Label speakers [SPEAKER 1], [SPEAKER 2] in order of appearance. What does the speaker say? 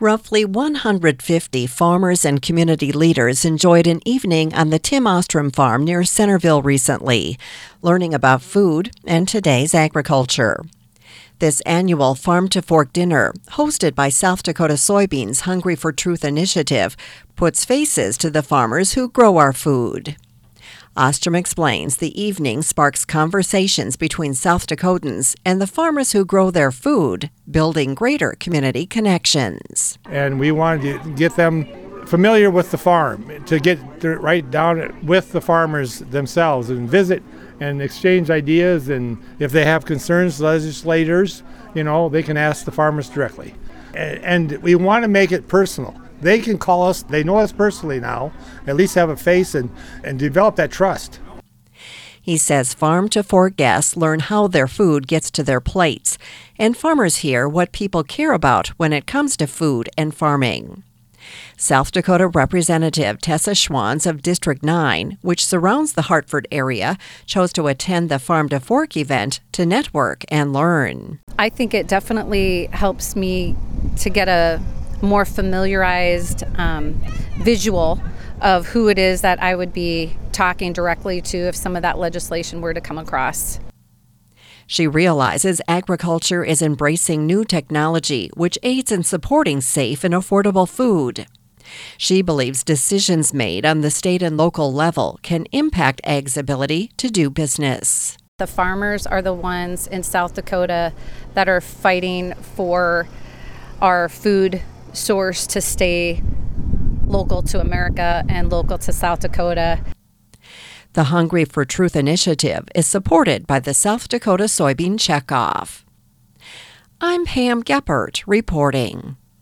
[SPEAKER 1] Roughly 150 farmers and community leaders enjoyed an evening on the Tim Ostrom farm near Centerville recently, learning about food and today's agriculture. This annual Farm to Fork dinner, hosted by South Dakota Soybeans' Hungry for Truth initiative, puts faces to the farmers who grow our food. Ostrom explains the evening sparks conversations between South Dakotans and the farmers who grow their food, building greater community connections.
[SPEAKER 2] And we wanted to get them familiar with the farm, to get right down with the farmers themselves and visit and exchange ideas. And if they have concerns, legislators, they can ask the farmers directly. And we want to make it personal. They can call us, they know us personally now, at least have a face and develop that trust.
[SPEAKER 1] He says Farm to Fork guests learn how their food gets to their plates, and farmers hear what people care about when it comes to food and farming. South Dakota Representative Tessa Schwanz of District 9, which surrounds the Hartford area, chose to attend the Farm to Fork event to network and learn.
[SPEAKER 3] I think it definitely helps me to get a more familiarized visual of who it is that I would be talking directly to if some of that legislation were to come across.
[SPEAKER 1] She realizes agriculture is embracing new technology, which aids in supporting safe and affordable food. She believes decisions made on the state and local level can impact ag's ability to do business.
[SPEAKER 3] The farmers are the ones in South Dakota that are fighting for our food source to stay local to America and local to South Dakota.
[SPEAKER 1] The Hungry for Truth initiative is supported by the South Dakota Soybean Checkoff. I'm Pam Geppert reporting.